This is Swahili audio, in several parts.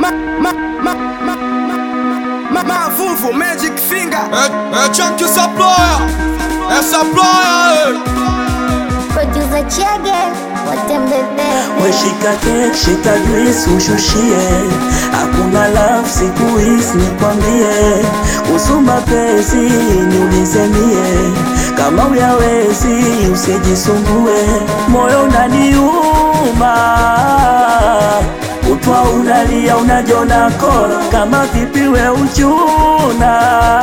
Mavuvu Magic Finger Chunky Supplier Supplier Producer Chege watembebe. We shika cake, shika juice ushushie. Hakuna love siku hizi nikwambie. Kuhusu mapenzi niulize mie. Kama uyawezi usijisumbue. Moyo unaniuma, utwa unalia unajona kora. Kama vipi we uchuna,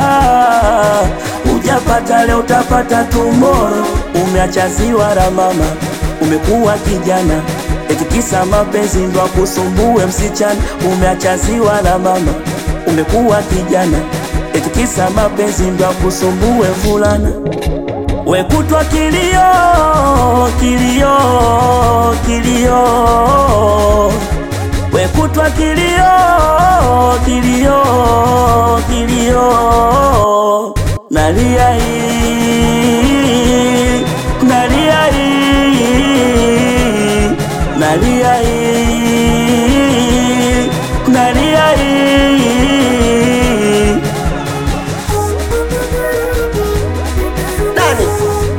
ujapata leo utapata tomorrow. Umeacha ziwa la mama, umekuwa kijana, eti kisa mapenzi ndo akusumbue msichana. Umeacha ziwa la mama, umekuwa kijana, eti kisa mapenzi ndo akusumbue vulana. We kutwa kilio, kilio, kilio. We kutwa kilio, kilio, kilio. Nalia hii, nalia hii, nalia hii, nalia hii. Nani?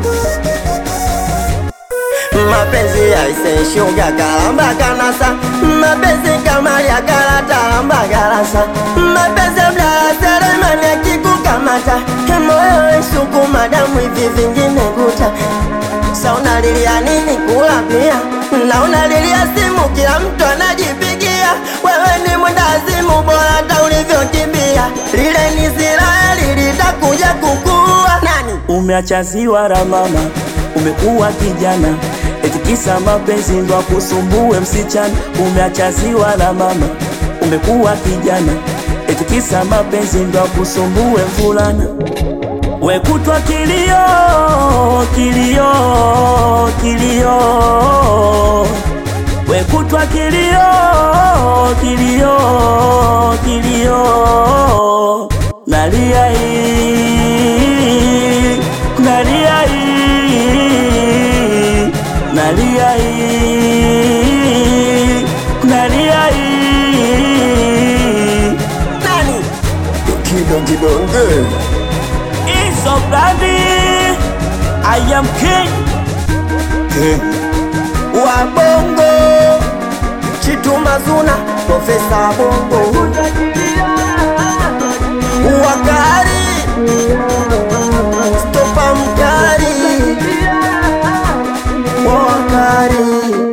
Mapenzi yaiseshi ugakalamba kanasa. Mapenzi kama ya kalatalamba galasa. Mapenzi mdala seremani ya kikukamata. Moyo ishuku madamu hivi vingine guta. Sa unalilia nini kula pia? Na unalilia simu kila mtu anajipigia. Wewe ni mwendazimu bora hata ulivyokimbia. Lile ni Israeli litakuja kukua. Nani? Umeacha ziwa la mama, umekuwa kijana, eti kisa mapenzi ndo akusumbue msichana. Umeacha ziwa la mama, umekuwa kijana, eti kisa mapenzi ndo akusumbue vulana. We kutwa kilio, kilio, kilio. We kutwa kilio, kilio, kilio. Nalia hii, nalia hii, nalia hii, nalia hii. Nani? Kidonge It's so bloody. I am king. Wabongo Chitu Mazuna Profesa Bongo Wakari Stopa Mkari Wakari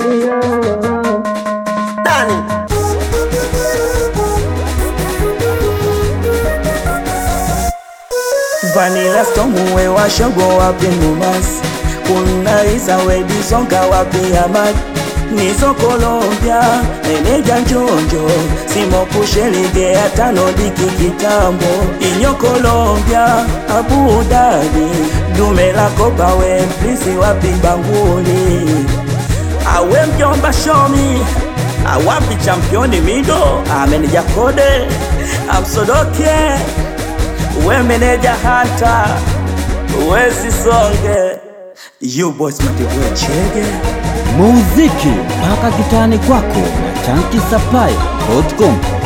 Nani? Vanilla Storm we washogo wapi Numasi. Kuna isa wedi songa wapi Amad. Nizo Colombia, meneja njonjo. Simo pushelige ya tano diki kitambo. Inyo Colombia, Abu Dhabi. Dume la kopa we mplisi wapi Banguli. Awe mjomba shomi, awapi championi mido. Ameneja kode, amsodoke. We meneja hata, wezi songe. You boys matiwe Chege. Muziki mpaka kitani kwako na ChunkySupplier.com.